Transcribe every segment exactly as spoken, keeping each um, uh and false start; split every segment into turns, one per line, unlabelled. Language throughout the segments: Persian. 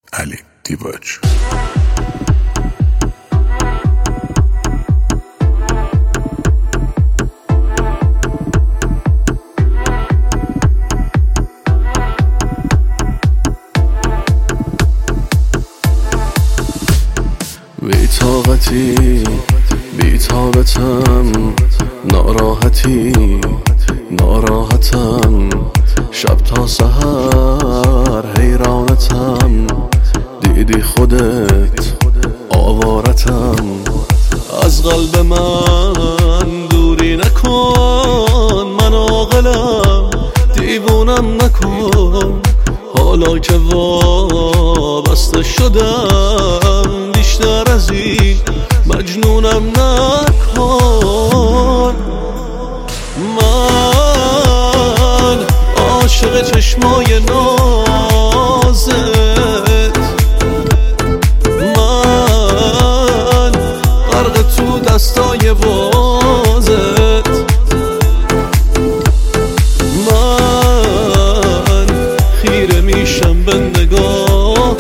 علی دیباج.
بی طاقتی بی طاقتم، ناراحتی ناراحتم، شب تا سحر حیرانتم، دیدی خودت آوارتم، از قلب من دوری نکن، من عاقلم دیوونم نکن، حالا که وابسته شدم بیشتر از این مجنونم نکن. من عاشق چشمای نازت، من غرق تو دستای بازت، من خیره میشم به نگاهت،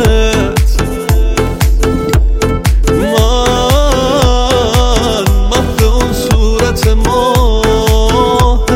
من محو اون صورت ماهت.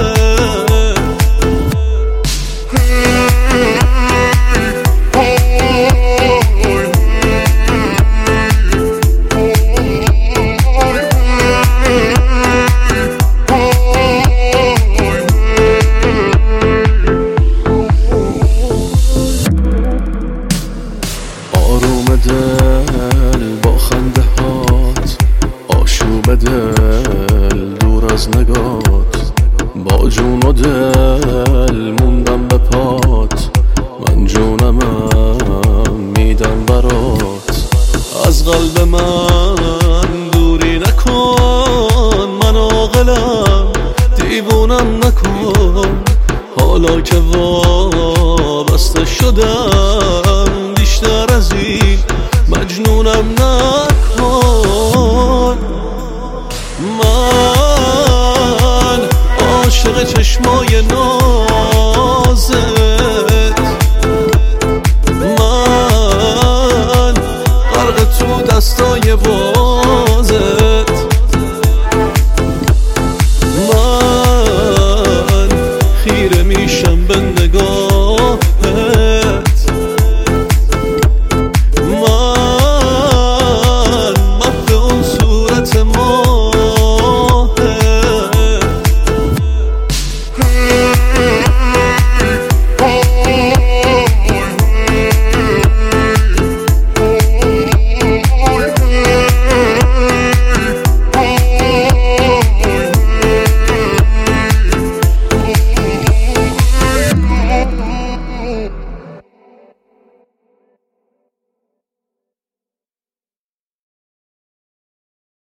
آروم دل با خنده هات، آشوب دل دور از نگات، با جون و دل موندم به پات، من جونمم میدم برات، از قلب من دوری نکن، من عاقلم دیوونم نکن، حالا که وابسته شدم بیشتر از این مجنونم نکن. من عاشق چشمای نازت، من غرق تو دستای با